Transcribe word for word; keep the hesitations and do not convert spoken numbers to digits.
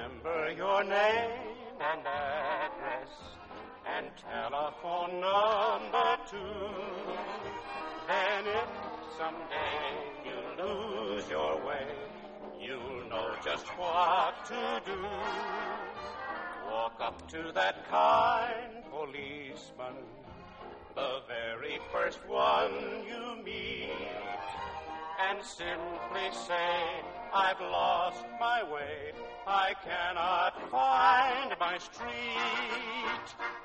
Remember your name and address and telephone number too. Then if someday you lose your way, you'll know just what to do. Walk up to that kind policeman, the very first one you meet, and simply say, I've lost my way, I cannot find my street.